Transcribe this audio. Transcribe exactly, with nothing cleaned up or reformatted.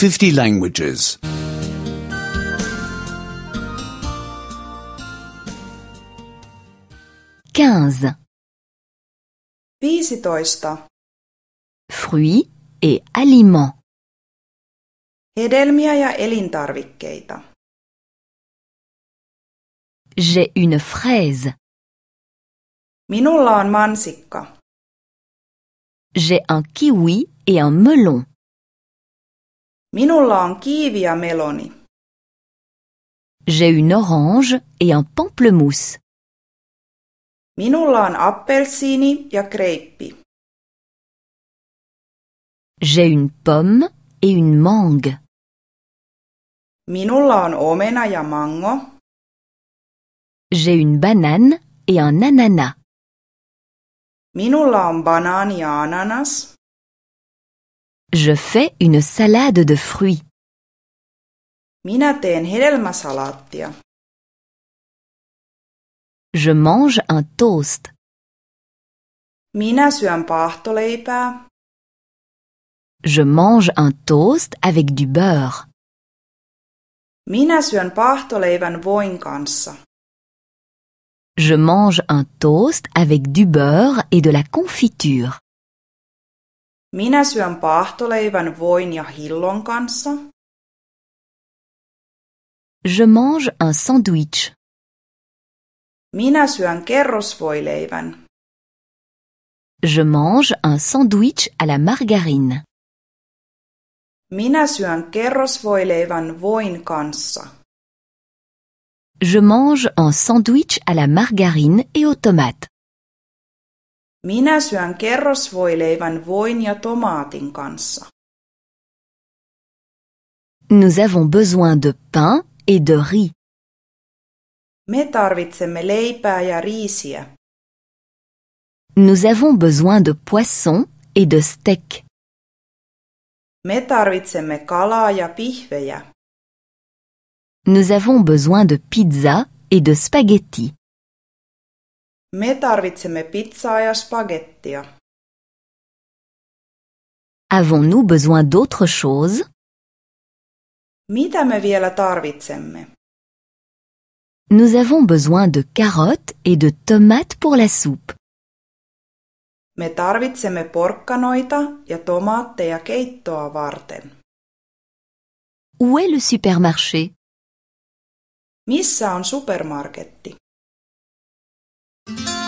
fifty languages. quinze. viisitoista. Fruits et aliments. Hedelmiä ja elintarvikkeita. J'ai une fraise. Minulla on mansikka. J'ai un kiwi et un melon. Minulla on kiivi ja meloni. J'ai une orange et un pamplemousse. Minulla on appelsiini ja kreippi. J'ai une pomme et une mangue. Minulla on omena ja mango. J'ai une banane et un ananas. Minulla on banaani ja ananas. Je fais une salade de fruits. Minä teen hedelmäsalaattia. Je mange un toast. Minä syön paahtoleipää. Je mange un toast avec du beurre. Minä syön paahtoleivän voin kanssa. Je mange un toast avec du beurre et de la confiture. Minä syön paahtoleivän voin ja hillon kanssa. Je mange un sandwich. Minä syön kerrosvoileivän. Je mange un sandwich à la margarine. Minä syön kerrosvoileivän voin kanssa. Je mange un sandwich à la margarine et aux tomates. Minä syön kerrosvoileivän voin ja tomaatin kanssa. Nous avons besoin de pain et de riz. Me tarvitsemme leipää ja riisiä. Nous avons besoin de poisson et de steak. Me tarvitsemme kalaa ja pihvejä. Nous avons besoin de pizza et de spaghetti. Me tarvitsemme pizzaa ja spagettia. Avons-nous besoin d'autre chose? Mitä me vielä tarvitsemme? Nous avons besoin de carottes et de tomates pour la soupe. Me tarvitsemme porkkanoita ja tomaatteja keittoa varten. Où est le supermarché? Missä on supermarketti?